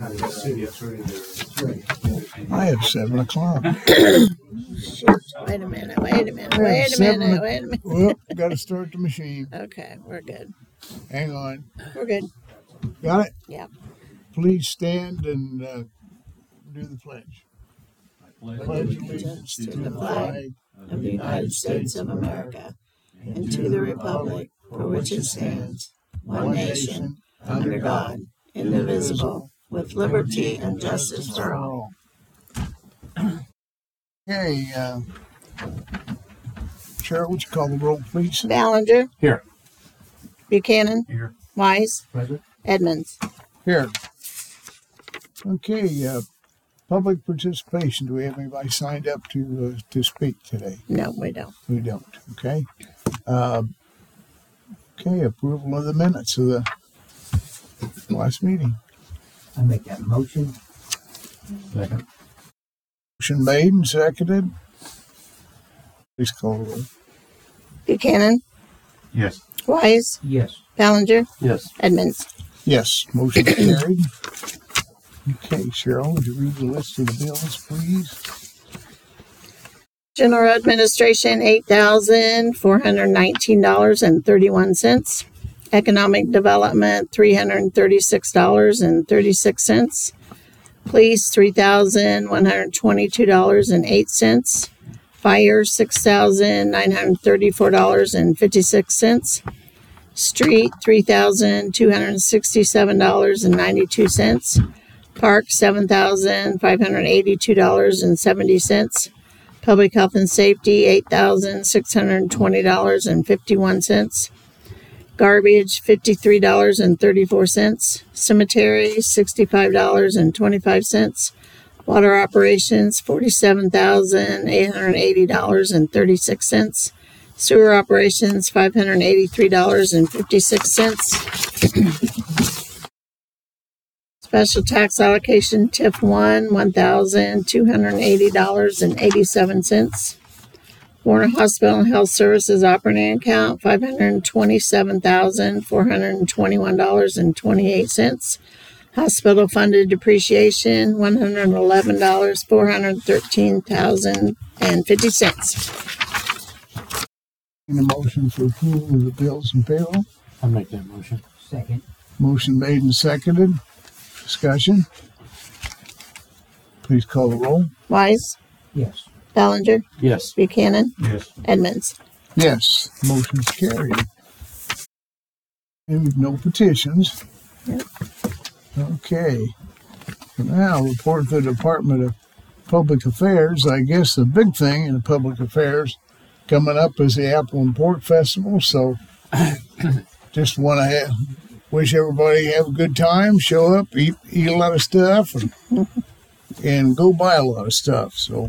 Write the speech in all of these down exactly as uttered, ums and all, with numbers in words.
I have seven o'clock. Shoot. Wait a minute, wait a minute, wait a seven minute, o- wait a minute. Well, got to start the machine. Okay, we're good. Hang on. We're good. Got it? Yeah. Please stand and uh, do the pledge. Pledge allegiance to the flag Of the United States of America and to the republic for which it stands, one nation, under God, indivisible, with liberty and justice for all. Okay, uh, Cheryl, would you call the roll, please? Ballinger. Here. Buchanan. Here. Wise. Present. Edmonds. Here. Okay, uh, public participation. Do we have anybody signed up to uh, to speak today? No, we don't. We don't. Okay. Uh, okay, approval of the minutes of the last meeting. I make that motion. Second. Motion made and seconded. Please call the roll. Buchanan. Yes. Wise. Yes. Ballinger. Yes. Edmonds. Yes, motion carried. Okay, Cheryl, would you read the list of the bills, please? General Administration, eight thousand four hundred nineteen dollars and thirty-one cents. Economic Development, three hundred thirty-six dollars and thirty-six cents. Police, three thousand one hundred twenty-two dollars and eight cents. Fire, six thousand nine hundred thirty-four dollars and fifty-six cents. Street, three thousand two hundred sixty-seven dollars and ninety-two cents. Park, seven thousand five hundred eighty-two dollars and seventy cents. Public Health and Safety, eight thousand six hundred twenty dollars and fifty-one cents. Garbage, fifty-three dollars and thirty-four cents. Cemetery, sixty-five dollars and twenty-five cents. Water Operations, forty-seven thousand eight hundred eighty dollars and thirty-six cents. Sewer Operations, five hundred eighty-three dollars and fifty-six cents. Special Tax Allocation, T I F one, one thousand two hundred eighty dollars and eighty-seven cents. Warner Hospital and Health Services Operating Account, five hundred twenty-seven thousand four hundred twenty-one dollars and twenty-eight cents. Hospital Funded Depreciation, one hundred eleven dollars, four hundred thirteen thousand fifty cents. Need a motion for approval of the bills and payroll. I'll make that motion. Second. Motion made and seconded. Discussion. Please call the roll. Wise. Yes. Ballinger. Yes. Buchanan. Yes. Edmonds. Yes, motion's carried. And with no petitions. Yep. Okay. Now, report to the Department of Public Affairs. I guess the big thing in the public affairs coming up is the Apple and Pork Festival. So just want to have, wish everybody have a good time, show up, eat, eat a lot of stuff, and, and go buy a lot of stuff. So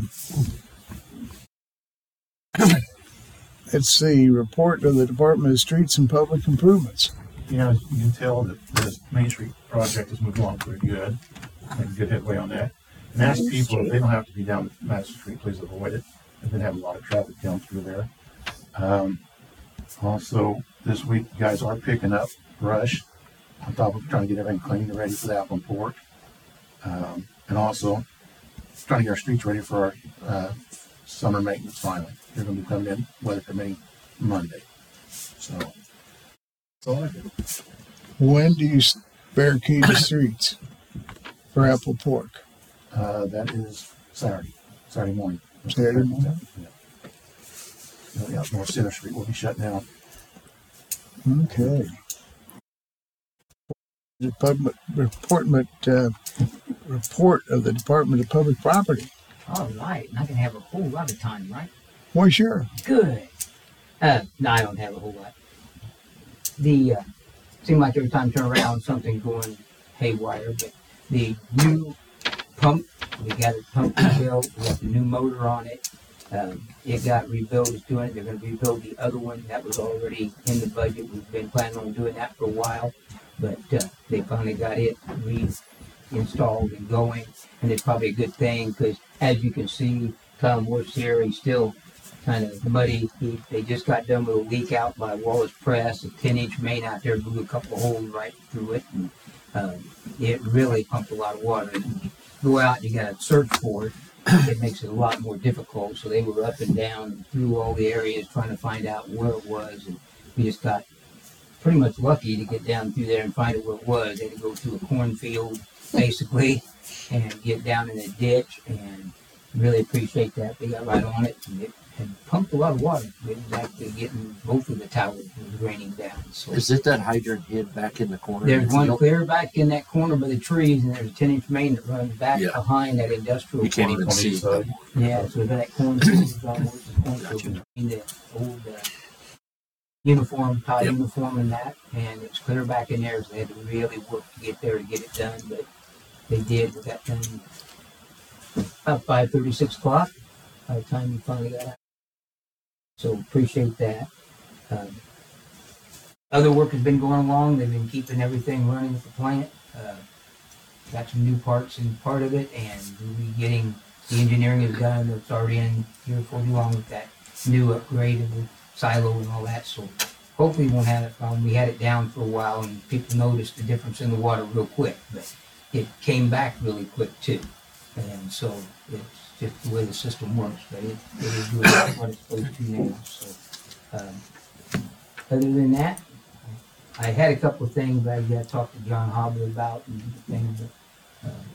it's the report of the Department of Streets and Public Improvements. Yeah, as you can tell that this Main Street project has moved along pretty good. Making good headway on that. And ask people if they don't have to be down Madison Street, please avoid it. They've been having a lot of traffic down through there. Um, also, this week, you guys are picking up brush on top of trying to get everything clean and ready for the Apple and Pork. Um, and also, trying to get our streets ready for our uh, summer maintenance finally. They're going to be coming in, weather permitting, Monday. So, that's all I do. When do you barricade the streets for Apple Pork? Uh, that is Saturday, Saturday morning. Saturday morning? Yeah. Yeah, North Center Street will be shut down. Okay. Department report, uh, report of the Department of Public Property. All right, and I can have a whole lot of time, right? Why, sure. Good. Uh, no, I don't have a whole lot. The, uh, seems like every time I turn around, something's going haywire, but the new pump, we got it pumped rebuilt, we got the new motor on it. Um, it got rebuilt, it's doing it. They're going to rebuild the other one. That was already in the budget. We've been planning on doing that for a while, but uh, they finally got it reinstalled and going. And it's probably a good thing because, as you can see, Tom Woods here, he's still kind of muddy. He, they just got done with a leak out by Wallace Press, a ten inch main out there, blew a couple of holes right through it. And uh, it really pumped a lot of water. And when you go out and you got to search for it, it makes it a lot more difficult. So they were up and down and through all the areas trying to find out where it was. And we just got pretty much lucky to get down through there and find it where it was. They had to go through a cornfield, basically, and get down in a ditch, and really appreciate that. They got right on it, and it had pumped a lot of water. It was actually getting both of the towers was raining down. So Is it that hydrant hid back in the corner? there's of the one field? clear back in that corner by the trees, and there's a ten inch main that runs back Yeah. behind that industrial You can't park. even see. each side. Yeah, so that cornfield is almost the cornfield between the old uh, uniform, tie Yep. uniform and that, and it's clear back in there, so they had to really work to get there to get it done, but they did. We got done about five thirty, six o'clock by the time we finally got out. So appreciate that. Um, other work has been going along. They've been keeping everything running at the plant. Uh, got some new parts in part of it, and we'll be getting the engineering is done. It's already in here for you along with that new upgrade of the silo and all that. So hopefully we won't have it problem. We had it down for a while, and people noticed the difference in the water real quick, but it came back really quick too. And so it's just the way the system works, but it, it is doing what it's supposed to now. So um, other than that, I had a couple of things I got to talk to John Hobble about and things. But, uh,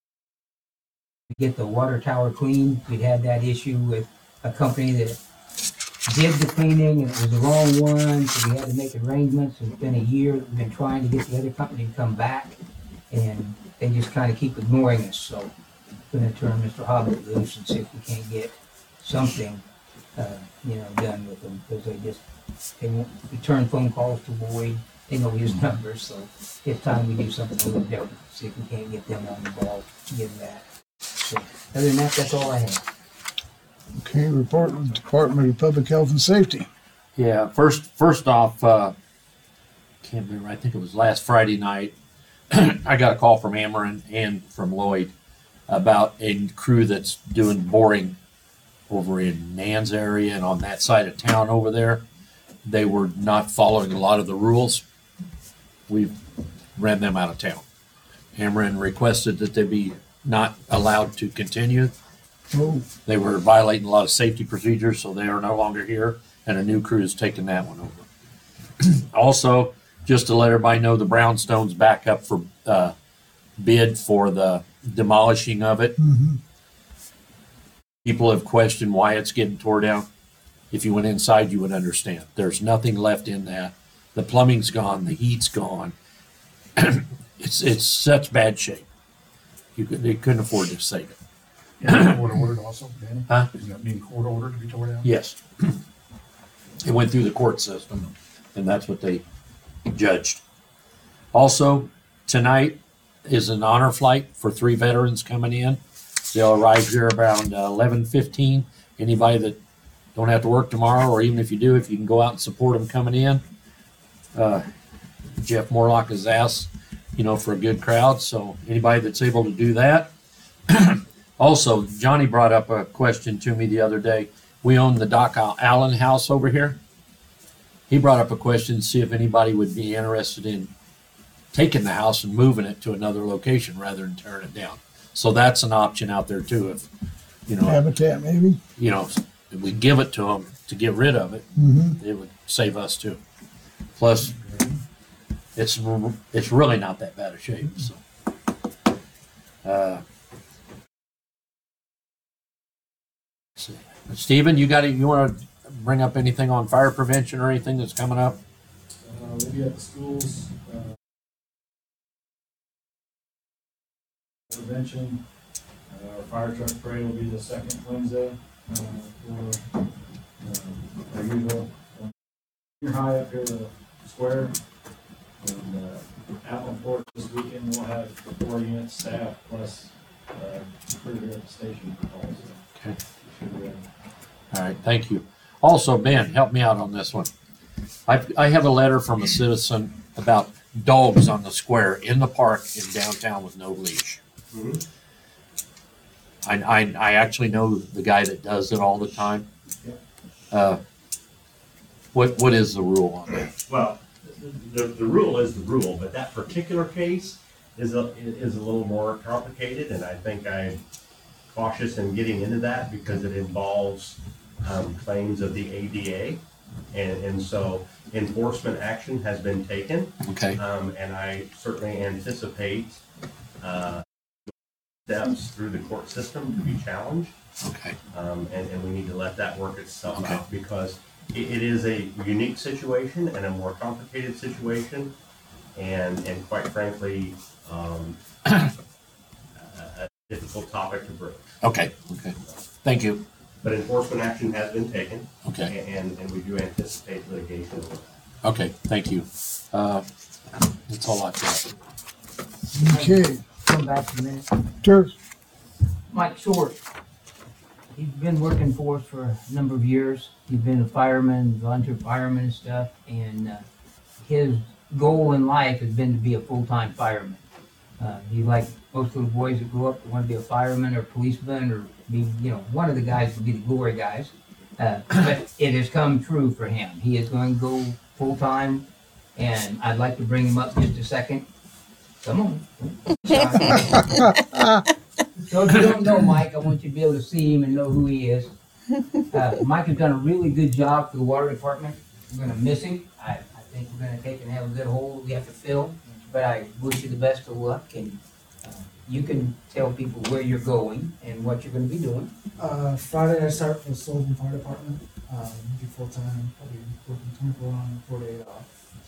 to get the water tower clean, we'd had that issue with a company that did the cleaning and it was the wrong one, so we had to make arrangements. It's been a year that we've been trying to get the other company to come back, and they just kind of keep ignoring us. So I'm going to turn Mister Hobbit loose and see if we can't get something, uh, you know, done with them, because they just they won't return phone calls to Boyd. They know his number, so it's time we do something a little different. See if we can't get them on the ball, get that. So other than that, that's all I have. Okay, report of the Department of Public Health and Safety. Yeah, first first off, uh, can't remember, I think it was last Friday night, I got a call from Ameren and from Lloyd about a crew that's doing boring over in Nan's area and on that side of town over there. They were not following a lot of the rules. We've ran them out of town. Ameren requested that they be not allowed to continue. Oh, They were violating a lot of safety procedures, so they are no longer here, and a new crew is taking that one over. Also, just to let everybody know, the brownstone's back up for uh, bid for the demolishing of it. mm-hmm. People have questioned why it's getting tore down. If you went inside, you would understand. There's nothing left in that. The plumbing's gone, the heat's gone. it's it's such bad shape. You could they couldn't afford to save it. Yeah, court ordered also, Danny? Huh? Is that being court ordered to be torn down? Yes. It went through the court system, and that's what they judged. Also, tonight is an honor flight for three veterans coming in. They'll arrive here around eleven fifteen. Anybody that don't have to work tomorrow, or even if you do, if you can go out and support them coming in. Uh, Jeff Morlock has asked, you know, for a good crowd, so anybody that's able to do that. Also, Johnny brought up a question to me the other day. We own the Doc Allen house over here. He brought up a question to see if anybody would be interested in taking the house and moving it to another location rather than tearing it down. So that's an option out there too. If, you know, Habitat, maybe. you know, if we give it to them to get rid of it, Mm-hmm. it would save us too. Plus, it's it's really not that bad a shape. So, uh, let's see. Stephen, you got it? You want to bring up anything on fire prevention or anything that's coming up? Uh, we'll be at the schools, uh, prevention, uh, our fire truck parade will be the second Wednesday, uh, for, uh, our usual, uh, junior high up here at the square. And, uh, out on Port this weekend, we'll have four units staff plus, uh, crew here at the station also. Okay. Should be, uh, All right, thank you. Also, Ben, help me out on this one. I, I have a letter from a citizen about dogs on the square in the park in downtown with no leash. I, I, I actually know the guy that does it all the time. Uh, what what is the rule on that? Well, the, the rule is the rule, but that particular case, is a, is a little more complicated, and I think I'm cautious in getting into that because it involves um, claims of the A D A. And, and so enforcement action has been taken. Okay. Um, and I certainly anticipate uh, steps through the court system to be challenged. Okay. Um, and, and we need to let that work itself Okay. out because it, it is a unique situation and a more complicated situation. And, and quite frankly, um, a a difficult topic to broach. Okay. Okay. Thank you. But enforcement action has been taken. Okay. And, and we do anticipate litigation. Okay. Thank you. Uh, that's all I've got. Okay, Come back a minute. sure. Mike Short. He's been working for us for a number of years. He's been a fireman, volunteer fireman and stuff, and uh, his goal in life has been to be a full-time fireman. Uh, he, like most little boys that grow up, want to be a fireman or policeman or be, you know, one of the guys to be the glory guys. Uh, but it has come true for him. He is going to go full-time, and I'd like to bring him up just a second. Come on. So if you don't know Mike, I want you to be able to see him and know who he is. Uh, Mike has done a really good job for the water department. We're gonna miss him. I, I think we're gonna take and have a good hole we have to fill. But I wish you the best of luck, and uh, you can tell people where you're going and what you're gonna be doing. Uh, Friday I start for the Sullivan Fire Department. Um, be full time, probably working twenty-four on, four days off.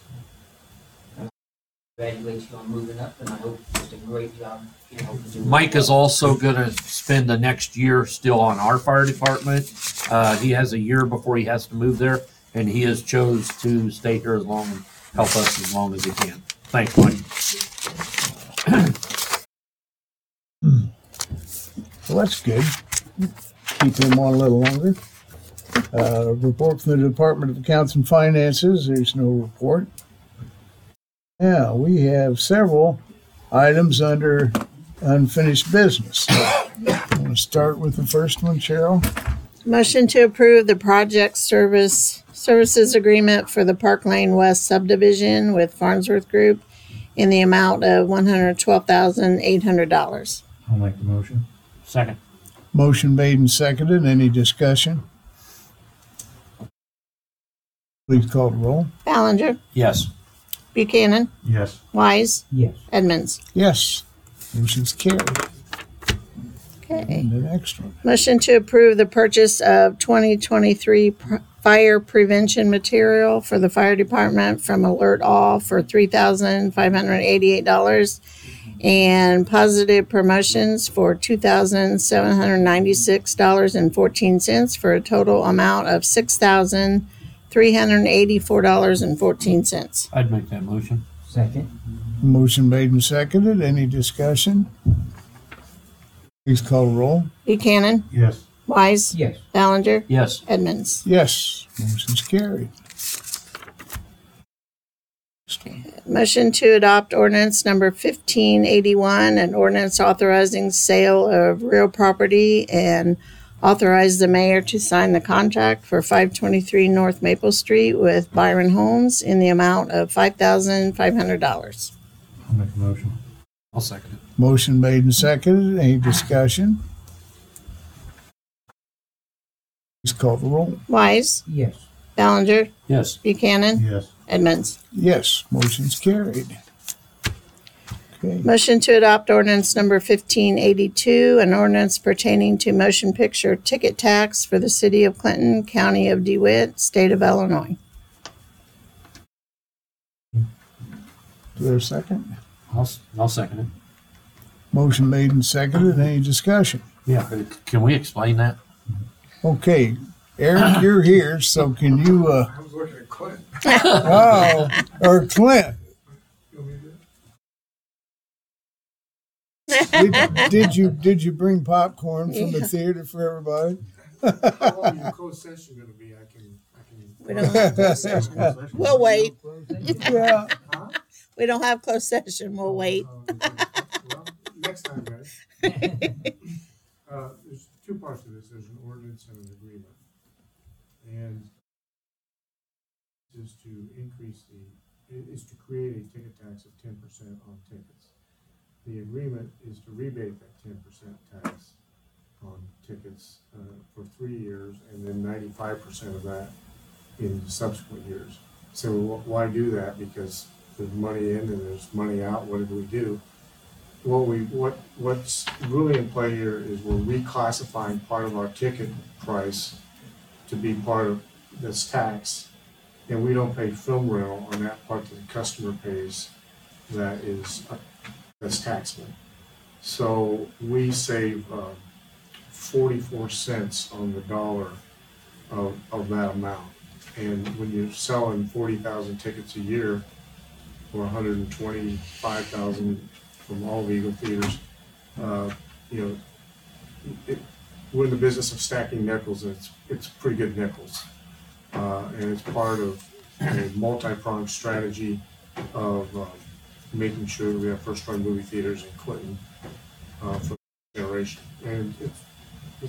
Congratulate you on moving up, and I hope it's a great job. You know, to do Mike is well. also going to spend the next year still on our fire department. Uh, he has a year before he has to move there, and he has chose to stay here as long and help us as long as he can. Thanks, Mike. Well, that's good. Keep him on a little longer. Uh, report from the Department of Accounts and Finances. There's no report. Now, we have several items under unfinished business. I want to start with the first one, Cheryl. Motion to approve the project service, services agreement for the Park Lane West subdivision with Farnsworth Group in the amount of one hundred twelve thousand eight hundred dollars. I'll make the motion. Second. Motion made and seconded. Any discussion? Please call the roll. Ballinger, Yes. Buchanan, Yes. Wise, Yes. Edmonds. Yes. Motion's carried. Okay. And the next one. Motion to approve the purchase of twenty twenty-three pr- fire prevention material for the fire department from Alert All for three thousand five hundred eighty-eight dollars and Positive Promotions for two thousand seven hundred ninety-six dollars and fourteen cents for a total amount of six thousand three hundred eighty-four dollars and fourteen cents. I'd make that motion. Second. Motion made and seconded. Any discussion? Please call the roll. Buchanan, Yes. Wise, Yes. Ballinger, Yes. Edmonds. Yes. Motion's carried. Motion to adopt ordinance number fifteen eighty-one, an ordinance authorizing sale of real property and authorize the mayor to sign the contract for five twenty-three North Maple Street with Byron Homes in the amount of five thousand five hundred dollars. I'll make the motion. I'll second it. Motion made and seconded. Any discussion? Please call the roll. Wise, Yes. Ballinger, Yes. Buchanan, Yes. Edmonds. Yes. Motion's carried. Okay. Motion to adopt ordinance number fifteen eighty-two, an ordinance pertaining to motion picture ticket tax for the city of Clinton, county of DeWitt, state of Illinois. Is there a second? I'll, I'll second it. Motion made and seconded. Any discussion? Yeah. Can we explain that? Okay. Eric, you're here, so can you, uh, I was looking at Clint. oh, or Clint, You want me to do it? did, did you, did you bring popcorn from the Yeah. theater for everybody? How long is your closed session gonna be? I can, I can. We don't have closed session. We'll wait. Yeah. Huh? We don't have closed session. We'll wait. Oh, okay. Well, next time, guys. Uh, there's two parts to this. There's an ordinance and an agreement. And is to increase the, is to create a ticket tax of ten percent on tickets. the agreement is to rebate that ten percent tax on tickets uh, for three years and then ninety-five percent of that in subsequent years. So wh- why do that? Because there's money in and there's money out. What do we do? What we what what's really in play here is we're reclassifying part of our ticket price to be part of this tax, and we don't pay film rental on that part that the customer pays. That is uh, that's taxable. So we save uh, forty-four cents on the dollar of, of that amount. And when you're selling forty thousand tickets a year, or one hundred twenty-five thousand from all the Eagle theaters, uh, you know, it, we're in the business of stacking nickels, and it's it's pretty good nickels, uh, and it's part of a multi-pronged strategy of uh, making sure that we have first-run movie theaters in Clinton uh, for the generation, and it's, it's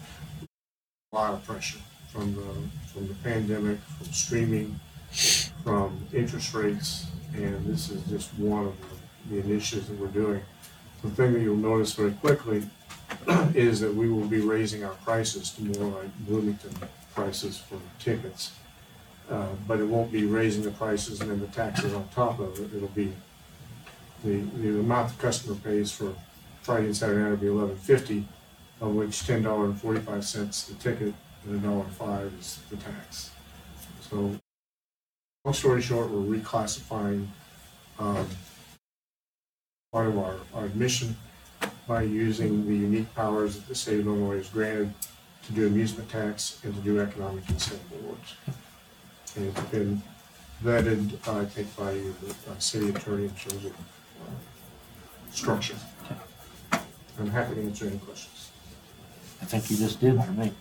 a lot of pressure from the from the pandemic, from streaming, from interest rates, and this is just one of the, the initiatives that we're doing. The thing that you'll notice very quickly is that we will be raising our prices to more like Bloomington prices for tickets, uh, but it won't be raising the prices and then the taxes on top of it. It'll be the the amount the customer pays for Friday and Saturday night will be eleven fifty, of which ten dollars and forty-five cents the ticket and a dollar five is the tax. So, long story short, we're reclassifying um, part of our, our admission by using the unique powers that the state of Illinois has granted to do amusement tax and to do economic incentive awards. And it's been vetted, uh, I think, by the uh, city attorney in terms of uh, structure. I'm happy to answer any questions. I think you just did for me.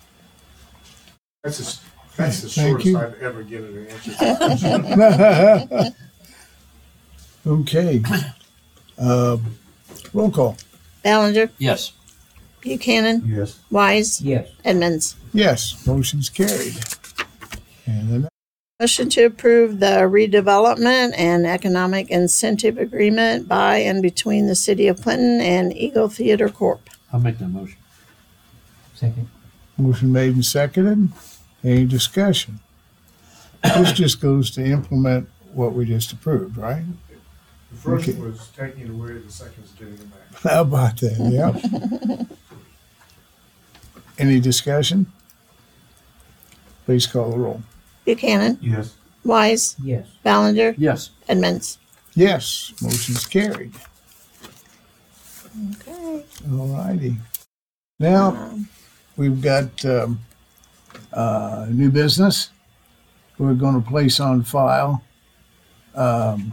That's a, that's the Thank shortest you. I've ever given an answer to a question. Okay. Uh, roll call. Ballinger, Yes. Buchanan, Yes. Wise, Yes. Edmonds. Yes, motion's carried. And then Motion to approve the redevelopment and economic incentive agreement by and between the City of Clinton and Eagle Theater Corp. I'll make that motion. Second. motion made and seconded. Any discussion? This just goes to implement what we just approved, right? The first Okay. was taking it away, the second is getting it back. How about that? Yep. Any discussion? Please call the roll. Buchanan, Yes. Wise, Yes. Ballinger, Yes. Edmonds. Yes, motion's carried. Okay. All righty. Now, Um, we've got um, uh, new business. We're going to place on file. Um,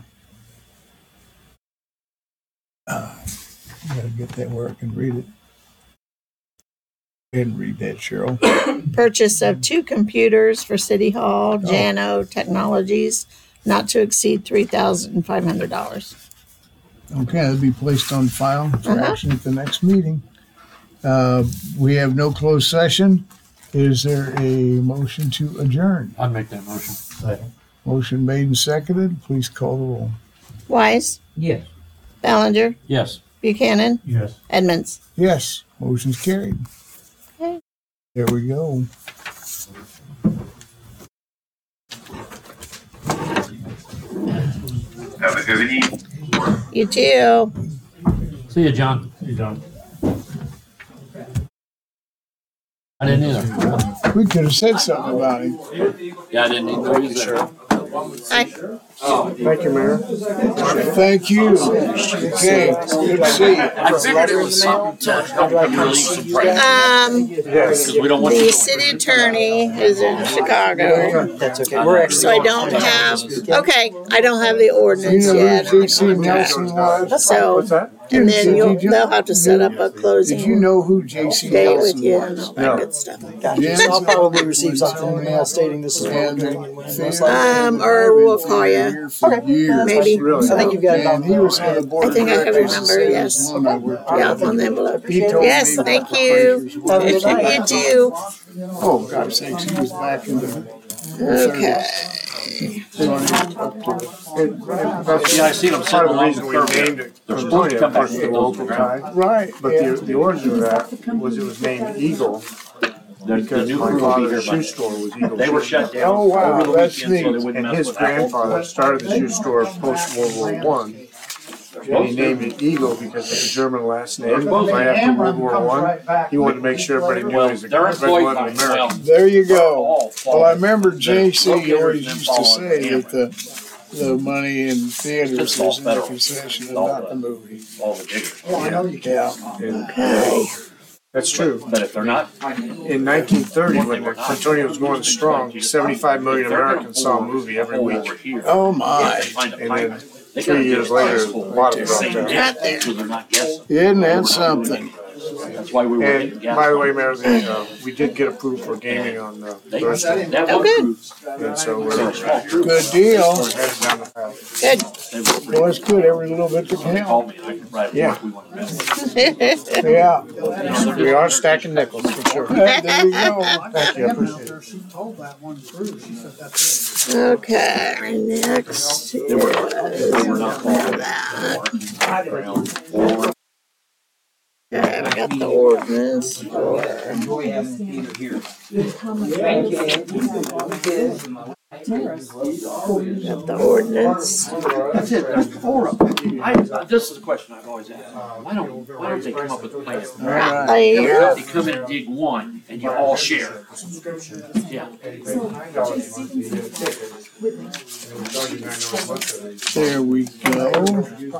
uh, I gotta get that where I can read it. Go ahead and read that, Cheryl. Purchase of two computers for City Hall, Jano Technologies, not to exceed three thousand five hundred dollars. Okay, that'll be placed on file for Uh-huh. action at the next meeting. Uh, we have no closed session. Is there a motion to adjourn? I'll make that motion. Second. Motion made and seconded. Please call the roll. Wise, Yes. Ballinger, Yes. Buchanan, Yes. Edmonds. Yes, motion's carried. Okay. There we go. Have a good evening. You too. See you, John. You done? I didn't either. We could have said something about him. Yeah, I didn't either. either. Hi. Thank you, Mayor. Thank you. Okay, good to see you. I figured it was something to help you relieve some pressure. Um, Because we don't want the you to city attorney is in Chicago, That's okay. We're actually. so I don't have, okay, I don't have the You ordinance know yet. who J C Nelson was? So, and then Did you'll, you- they'll have to set up a Did you closing know who J C date with Nelson you and was? all that good stuff. Gotcha. So I'll probably receive something in the mail stating this is what we're doing and when. most likely. Um, or we'll call you. Okay. Maybe. I think you've got it And he was all. on the board I think I of have your directors. number, and yes. one I worked with. Yeah, on the envelope. He told Yes, me thank about you. the pressures. Have a good night. You too. Oh, God's sakes, he was back in the. Okay. Yeah, I seen them Part sitting of the along reason the we curb. named it They're supposed to Antonia come back was and the get those local around. tie. Right. But yeah. the, the origin of that was it was named Eagle The, the because new my crew will be father's here shoe Monday. store was Eagle. They were Shoe. shut down Oh, wow, over the that's weekend, so they neat. wouldn't And mess his with Apple. grandfather started the shoe store post World War One. And he named it Eagle because it's a German last name. Right after World War One, he wanted to make sure everybody knew he was a They're red employed blooded by, American. well, There you they're go. all Well, I following remember the J C locators always and them used to following say the that the the money in theaters It's all was in the federal. concession and All not the- the movie. all the diggers. Oh, I know you can. Yeah. And Okay. that's true. But if they're not, In nineteen thirty, when the Antonia was going strong, seventy-five million Americans saw a movie every over week. here. Oh my! Find a And pipe. then They three gotta years get later, us a full. lot of it dropped Same out. day, so they're not guessing. Isn't that something? That's why we were getting And gas. by the way, Mayor, the, uh, we did get approved for gaming on uh, They, Thursday, that Oh, one good. crew, and so they're we're a small crew. Good deal. we're headed down the path. Good. They were pretty Well, it's good. Every little bit to They count. called me, and I could write a Yeah. report we want to mess with. Yeah. We are stacking nickels for sure. There you go. Thank you, I appreciate it. She told that one through, she said that's it. Okay, next They were, they were not called that. around four. Okay, we got the ordinance for Enjoy having it either here. got the ordinance. That's it, there's four of them. I, this is the question I've always asked. Why don't, why don't they come up with a plan? Right. There. They come in and dig one, and you all share. Yeah. There we go.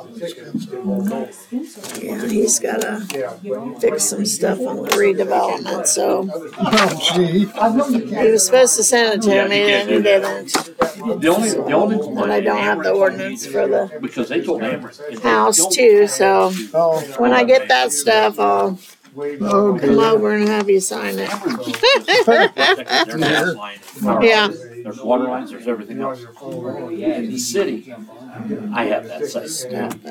Yeah, he's gotta fix some stuff on the redevelopment, so Oh, gee. he was supposed to send it to me and he didn't. The only, the only. And I don't have the ordinance for the Because they told Ameren. if they house don't- too, so Oh, when I get that stuff, I'll oh come dear. over and have you sign it. Their gas line, power Yeah. lines, There's water lines, there's everything else. In the city, I have that site.